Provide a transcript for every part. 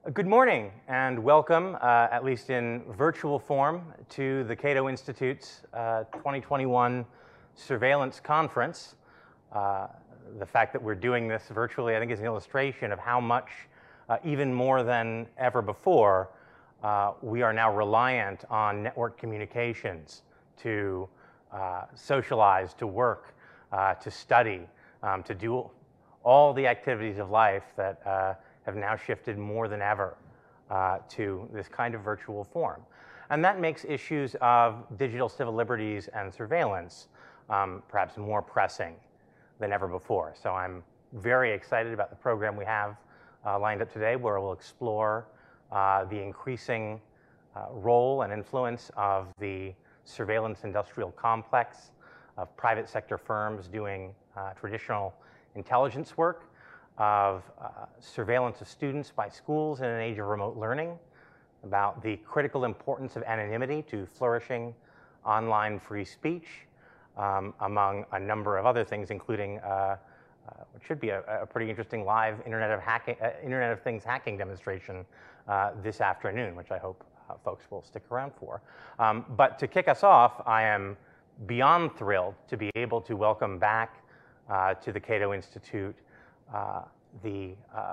Good morning and welcome, at least in virtual form, to the Cato Institute's 2021 Surveillance Conference. The fact that we're doing this virtually, I think, is an illustration of how much, even more than ever before, we are now reliant on network communications to socialize, to work, to study, to do all the activities of life that have now shifted more than ever to this kind of virtual form. And that makes issues of digital civil liberties and surveillance perhaps more pressing than ever before. So I'm very excited about the program we have lined up today, where we'll explore the increasing role and influence of the surveillance industrial complex, of private sector firms doing traditional intelligence work, of surveillance of students by schools in an age of remote learning, about the critical importance of anonymity to flourishing online free speech, among a number of other things, including what should be a pretty interesting live Internet of Things hacking demonstration this afternoon, which I hope folks will stick around for. But to kick us off, I am beyond thrilled to be able to welcome back to the Cato Institute the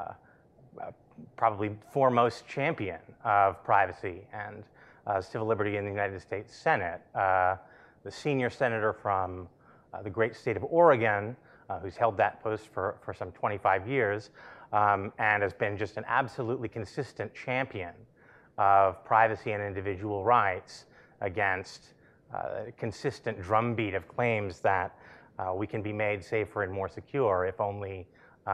probably foremost champion of privacy and civil liberty in the United States Senate, the senior senator from the great state of Oregon, who's held that post for some 25 years, and has been just an absolutely consistent champion of privacy and individual rights against a consistent drumbeat of claims that we can be made safer and more secure if only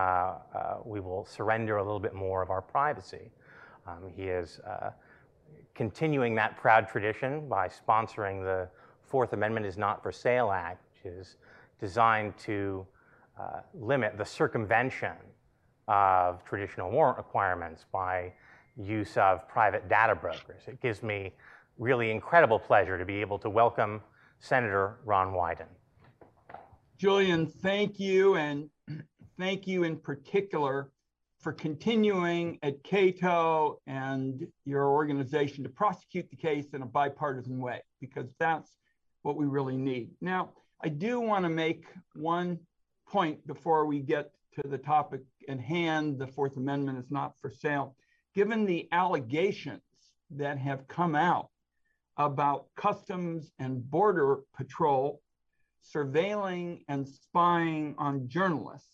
we will surrender a little bit more of our privacy. He is continuing that proud tradition by sponsoring the Fourth Amendment is Not for Sale Act, which is designed to limit the circumvention of traditional warrant requirements by use of private data brokers. It gives me really incredible pleasure to be able to welcome Senator Ron Wyden. Julian, thank you, and thank you in particular for continuing at Cato and your organization to prosecute the case in a bipartisan way, because that's what we really need. Now, I do want to make one point before we get to the topic at hand. The Fourth Amendment is not for sale. Given the allegations that have come out about Customs and Border Patrol surveilling and spying on journalists,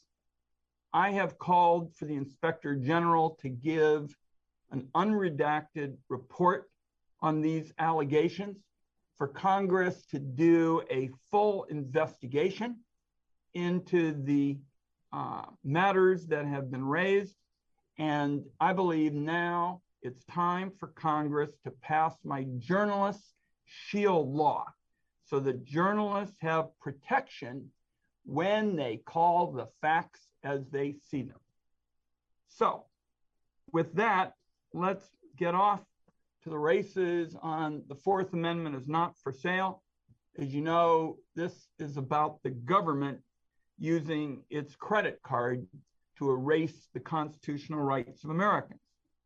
I have called for the Inspector General to give an unredacted report on these allegations, for Congress to do a full investigation into the matters that have been raised. And I believe now it's time for Congress to pass my Journalist Shield Law, so that journalists have protection when they call the facts as they see them. So with that, let's get off to the races on the Fourth Amendment is not for sale. As you know, this is about the government using its credit card to erase the constitutional rights of Americans.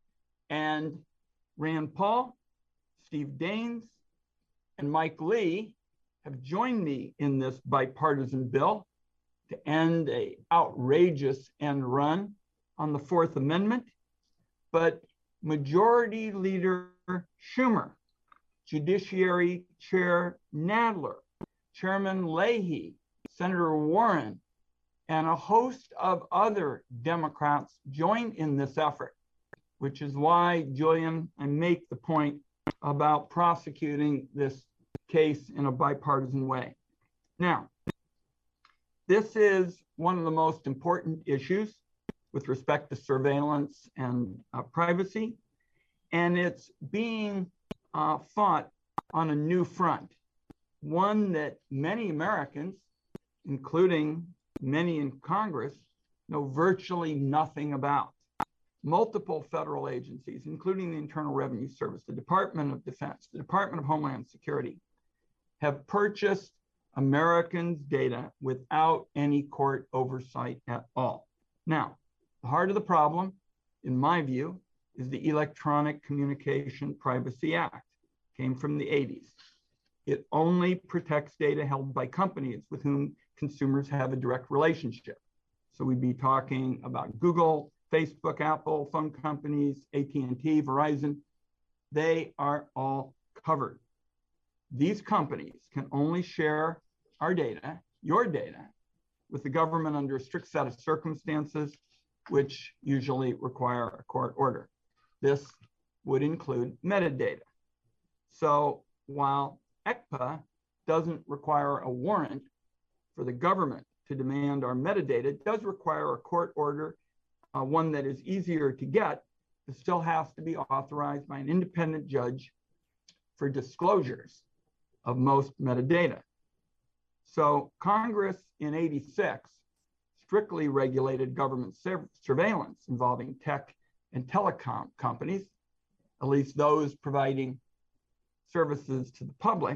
And Rand Paul, Steve Daines, and Mike Lee have joined me in this bipartisan bill to end an outrageous end run on the Fourth Amendment. But Majority Leader Schumer, Judiciary Chair Nadler, Chairman Leahy, Senator Warren, and a host of other Democrats join in this effort, which is why, Julian, I make the point about prosecuting this case in a bipartisan way. Now, this is one of the most important issues with respect to surveillance and privacy, and it's being fought on a new front, one that many Americans, including many in Congress, know virtually nothing about. Multiple federal agencies, including the Internal Revenue Service, the Department of Defense, the Department of Homeland Security, have purchased Americans' data without any court oversight at all. Now, the heart of the problem, in my view, is the Electronic Communication Privacy Act. Came from the 80s. It only protects data held by companies with whom consumers have a direct relationship. So we'd be talking about Google, Facebook, Apple, phone companies, AT&T, Verizon. They are all covered. These companies can only share our data, your data, with the government under a strict set of circumstances, which usually require a court order. This would include metadata. So while ECPA doesn't require a warrant for the government to demand our metadata, it does require a court order, one that is easier to get. It still has to be authorized by an independent judge for disclosures of most metadata. So Congress in '86 strictly regulated government surveillance involving tech and telecom companies, at least those providing services to the public.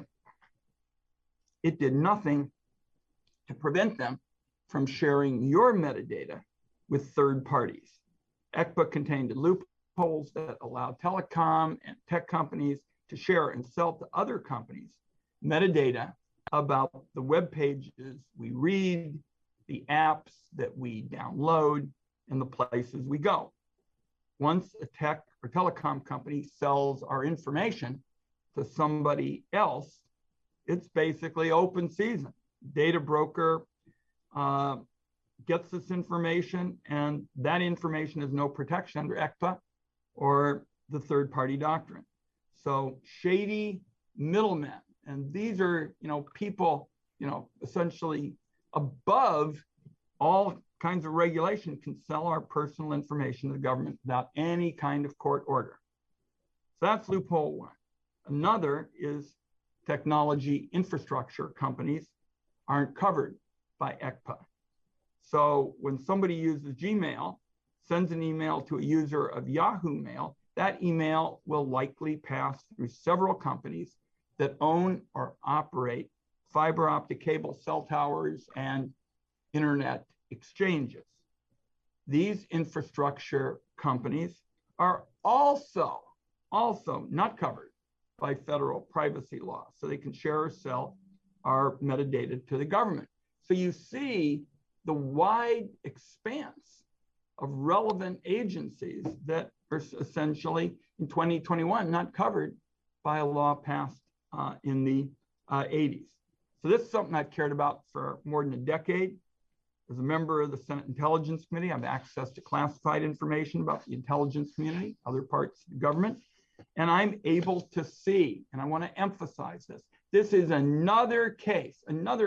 It did nothing to prevent them from sharing your metadata with third parties. ECPA contained loopholes that allowed telecom and tech companies to share and sell to other companies metadata about the web pages we read, the apps that we download, and the places we go. Once a tech or telecom company sells our information to somebody else, it's basically open season. Data broker gets this information, and that information has no protection under ECPA or the third-party doctrine. So shady middlemen, and these are people essentially above all kinds of regulation, can sell our personal information to the government without any kind of court order. So that's loophole one. Another is technology infrastructure companies aren't covered by ECPA. So when somebody uses Gmail, sends an email to a user of Yahoo Mail, that email will likely pass through several companies that own or operate fiber optic cable cell towers and internet exchanges. These infrastructure companies are also not covered by federal privacy law, so they can share or sell our metadata to the government. So you see the wide expanse of relevant agencies that are essentially in 2021 not covered by a law passed in the 80s. So this is something I've cared about for more than a decade. As a member of the Senate Intelligence Committee, I have access to classified information about the intelligence community, other parts of the government, and I'm able to see, and I want to emphasize this, this is another case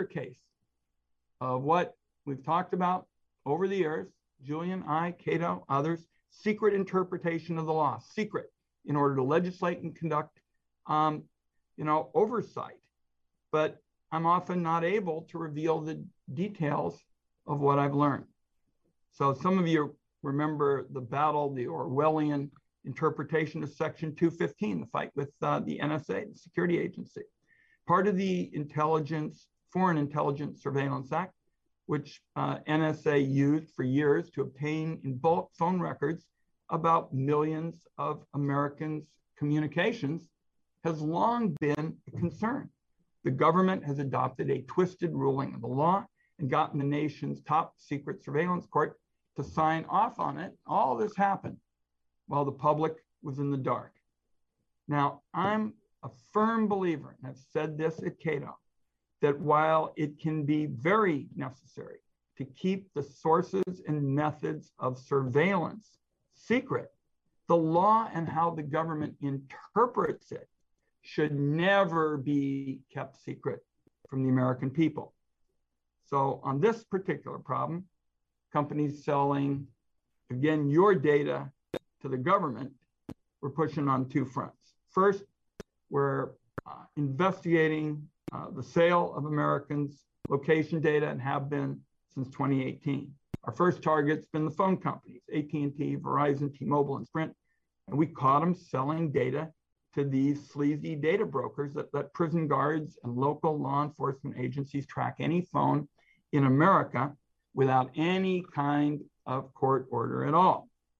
of what we've talked about over the years, Julian, I, Cato, others, secret interpretation of the law, secret, in order to legislate and conduct oversight. But I'm often not able to reveal the details of what I've learned. So some of you remember the battle, the Orwellian interpretation of Section 215, the fight with the NSA, the security agency. Part of the Foreign Intelligence Surveillance Act, which NSA used for years to obtain in bulk phone records about millions of Americans' communications, has long been a concern. The government has adopted a twisted ruling of the law and gotten the nation's top secret surveillance court to sign off on it. All this happened while the public was in the dark. Now, I'm a firm believer, and I've said this at Cato, that while it can be very necessary to keep the sources and methods of surveillance secret, the law and how the government interprets it should never be kept secret from the American people. So on this particular problem, companies selling, again, your data to the government, we're pushing on two fronts. First, we're investigating the sale of Americans' location data and have been since 2018. Our first target's been the phone companies, AT&T, Verizon, T-Mobile, and Sprint, and we caught them selling data to these sleazy data brokers that let prison guards and local law enforcement agencies track any phone in America without any kind of court order at all.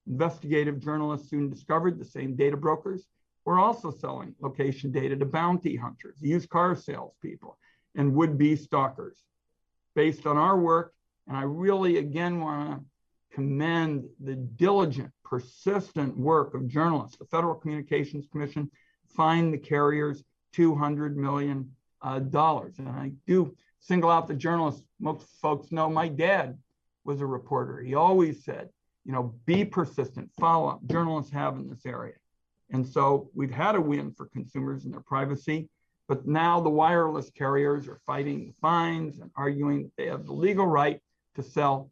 Investigative journalists soon discovered the same data brokers were also selling location data to bounty hunters, used car salespeople, and would-be stalkers. Based on our work, and I really again want to commend the diligent, persistent work of journalists, the Federal Communications Commission fined the carriers $200 million. And I do single out the journalists. Most folks know my dad was a reporter. He always said, you know, be persistent, follow up. Journalists have in this area. And so we've had a win for consumers and their privacy, but now the wireless carriers are fighting the fines and arguing that they have the legal right to sell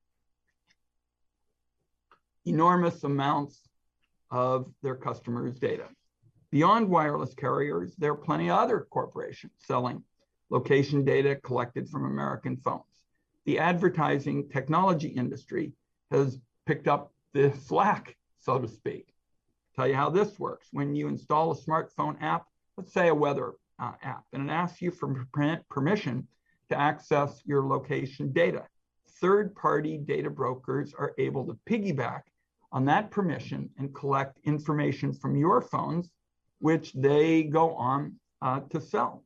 enormous amounts of their customers' data. Beyond wireless carriers, there are plenty of other corporations selling location data collected from American phones. The advertising technology industry has picked up the slack, so to speak. Tell you how this works. When you install a smartphone app, let's say a weather app, and it asks you for permission to access your location data, third-party data brokers are able to piggyback on that permission and collect information from your phones, which they go on to sell.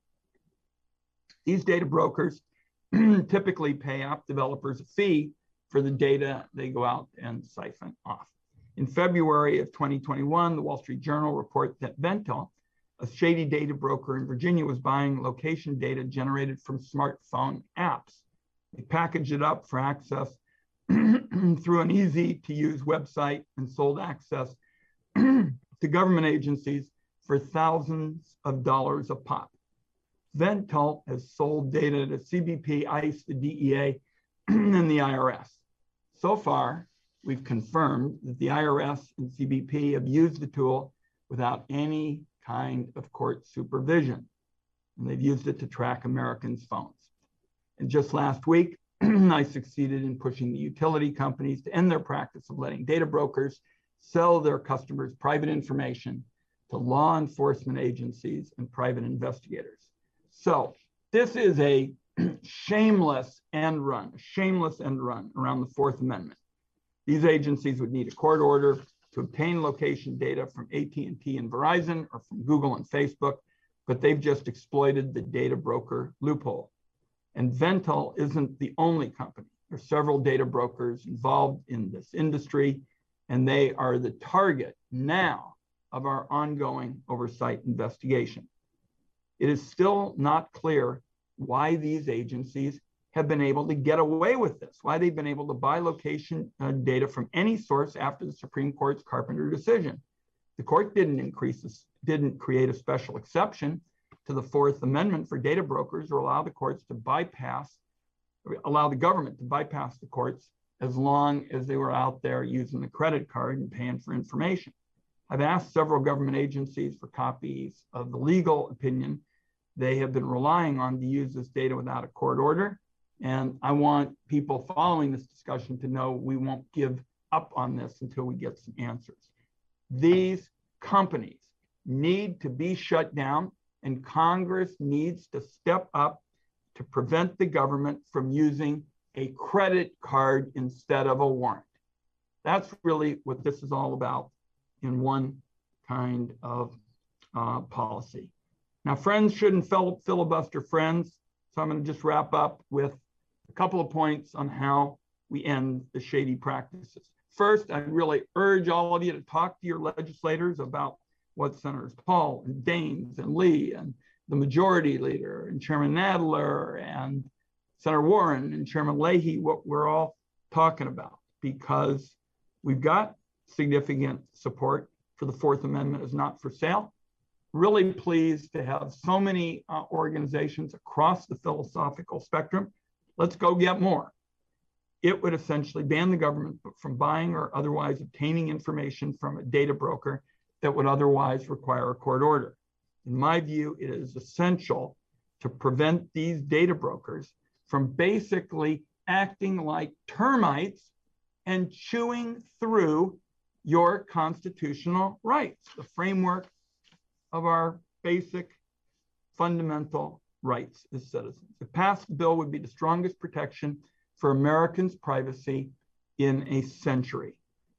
These data brokers typically pay app developers a fee for the data they go out and siphon off. In February of 2021, the Wall Street Journal reports that Ventel, a shady data broker in Virginia, was buying location data generated from smartphone apps. They packaged it up for access through an easy-to-use website and sold access to government agencies for thousands of dollars a pop. Ventel has sold data to CBP, ICE, the DEA, and the IRS. So far, we've confirmed that the IRS and CBP have used the tool without any kind of court supervision, and they've used it to track Americans' phones. And just last week, I succeeded in pushing the utility companies to end their practice of letting data brokers sell their customers' private information to law enforcement agencies and private investigators. So this is a shameless end run around the Fourth Amendment. These agencies would need a court order to obtain location data from AT&T and Verizon or from Google and Facebook, but they've just exploited the data broker loophole. And Ventel isn't the only company. There are several data brokers involved in this industry, and they are the target now of our ongoing oversight investigation. It is still not clear why these agencies have been able to get away with this, why they've been able to buy location data from any source after the Supreme Court's Carpenter decision. The court didn't create a special exception to the Fourth Amendment for data brokers or allow the courts to allow the government to bypass the courts as long as they were out there using the credit card and paying for information. I've asked several government agencies for copies of the legal opinion they have been relying on to use this data without a court order. And I want people following this discussion to know we won't give up on this until we get some answers. These companies need to be shut down, and Congress needs to step up to prevent the government from using a credit card instead of a warrant. That's really what this is all about in one kind of policy. Now, friends shouldn't filibuster friends, so I'm going to just wrap up with a couple of points on how we end the shady practices. First, I really urge all of you to talk to your legislators about what Senators Paul and Daines and Lee and the majority leader and Chairman Nadler and Senator Warren and Chairman Leahy, what we're all talking about, because we've got significant support for the Fourth Amendment is not for sale. Really pleased to have so many organizations across the philosophical spectrum. Let's go get more. It would essentially ban the government from buying or otherwise obtaining information from a data broker that would otherwise require a court order. In my view, it is essential to prevent these data brokers from basically acting like termites and chewing through your constitutional rights, the framework of our basic fundamental rights as citizens. If passed, the bill would be the strongest protection for Americans' privacy in a century.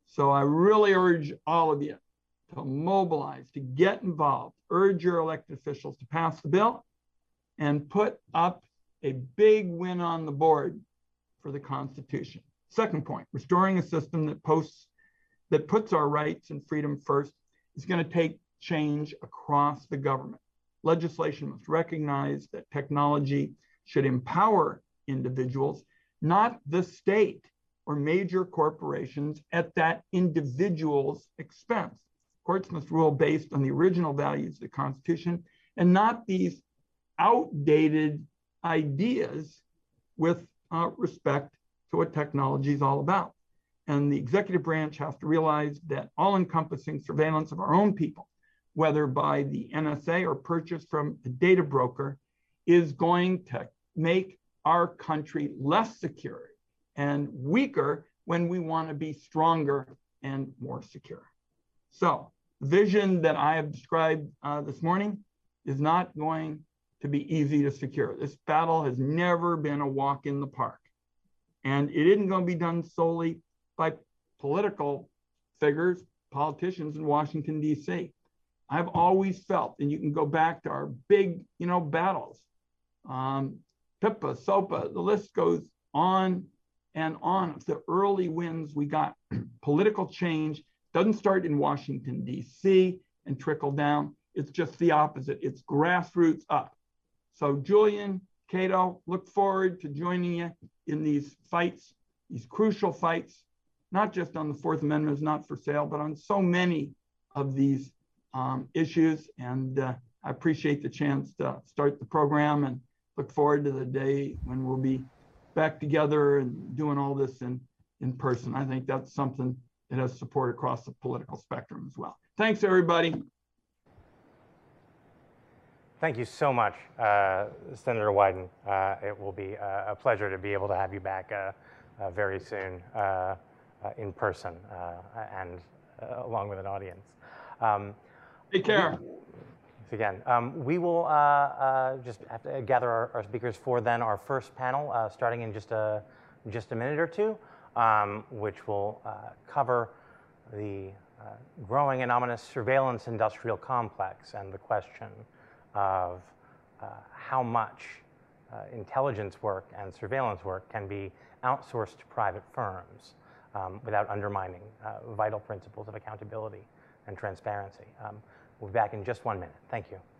So I really urge all of you to mobilize, to get involved, urge your elected officials to pass the bill and put up a big win on the board for the Constitution. Second point, restoring a system that puts our rights and freedom first is going to take change across the government. Legislation must recognize that technology should empower individuals, not the state or major corporations at that individual's expense. Courts must rule based on the original values of the Constitution and not these outdated ideas with respect to what technology is all about. And the executive branch has to realize that all-encompassing surveillance of our own people, whether by the NSA or purchased from a data broker, is going to make our country less secure and weaker when we want to be stronger and more secure. So the vision that I have described this morning is not going to be easy to secure. This battle has never been a walk in the park. And it isn't going to be done solely by political figures, politicians in Washington, D.C. I've always felt, and you can go back to our big, battles, PIPA, SOPA, the list goes on and on. It's the early wins we got. Political change doesn't start in Washington, D.C. and trickle down. It's just the opposite. It's grassroots up. So Julian, Cato, look forward to joining you in these fights, these crucial fights, not just on the Fourth Amendment is not for sale, but on so many of these issues. And I appreciate the chance to start the program and look forward to the day when we'll be back together and doing all this in person. I think that's something that has support across the political spectrum as well. Thanks, everybody. Thank you so much, Senator Wyden. It will be a pleasure to be able to have you back very soon in person and along with an audience. Take care. Again, we will just have to gather our speakers for then our first panel, starting in just a minute or two, which will cover the growing and ominous surveillance industrial complex and the question of how much intelligence work and surveillance work can be outsourced to private firms without undermining vital principles of accountability and transparency. We'll be back in just 1 minute. Thank you.